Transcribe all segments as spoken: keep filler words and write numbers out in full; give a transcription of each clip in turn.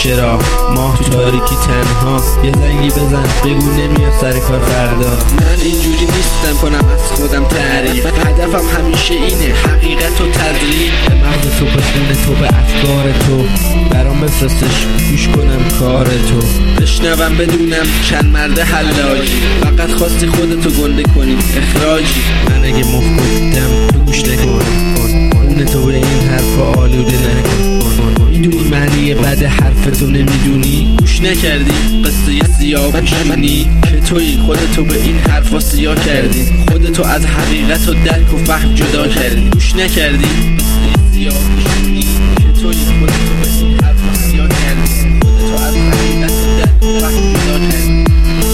چرا ماه تو تاریکی تنها، یه زنگی بزن بگو نمیاد سر کار فردا. من اینجوری نیستم کنم از خودم تعریف، هدفم همیشه اینه حقیقت و تدریب. به مغز تو، به خون تو، به افکار تو، برام بفرستش گوش کنم کار تو، بشنوم بدونم چند مرد حلاجی، فقط خواستی خودتو گنده کنی اخراجی. من اگه مخ گفتم تو گوش نکن، اون تو به این حرفا آلوده نکن. میدونی معنی بعد حرفتو نمیدونی، گوش نکردی قصه سیاه بشونی که توی خودتو به این حرفا سیاه کردی، خودتو از حقیقت و درک و فهم جدا کردی. گوش نکردی قصه سیاه بشونی که توی خودتو به این حرفا سیاه کردی، خودتو از حقیقت و درک و فهم جدا کردی.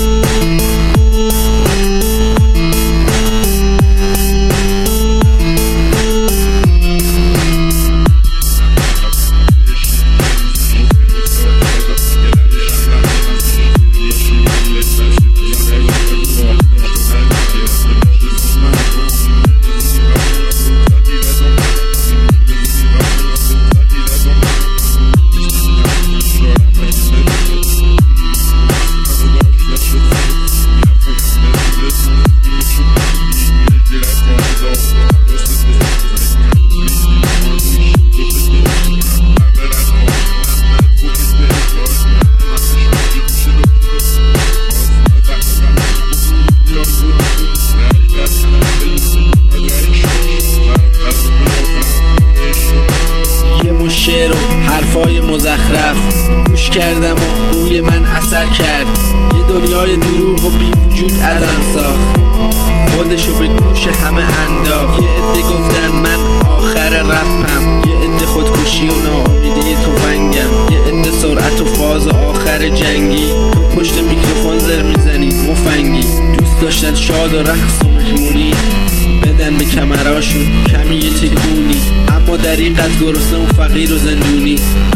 شعر و حرفای مزخرف گوش کردم و روی من اثر کرد، یه دنیای دروغ و بی وجود ازم ساخت، خودشو به گوش همه انداخت. یه عده گفتن من آخر رپم، یه عده خودکشی و ناامیدی تفنگم، یه عده سرعت و فاز آخر جنگی، تو پشت میکروفون زر میزنی مفنگی. دوست داشتن شاد و رقص و مهمونی، بدن به کمراشون کمی یه تکونی، اما دریقت گرسنه و فقیر و زندونی.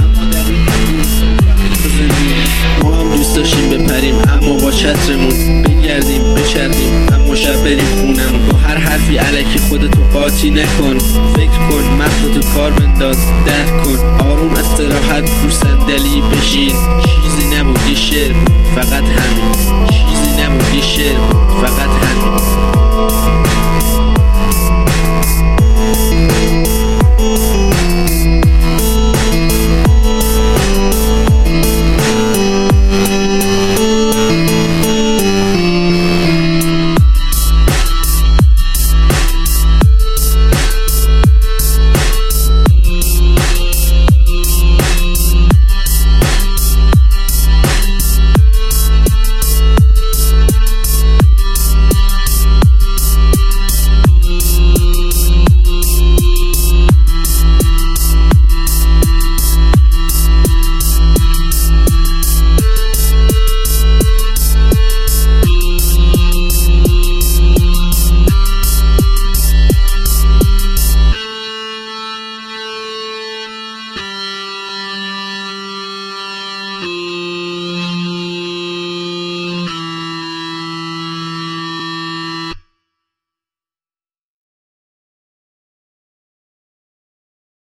ما هم دوست داشتیم بپریم اما با چترمون، بگردیم بچردیم اما شب بریم خونم. با هر حرفی الکی خودتو قاطی نکن، فکر کن مغزتو کار بنداز درک کن، آروم استراحت رو صندلی بشین. چیزی نبود یه شعر، فقط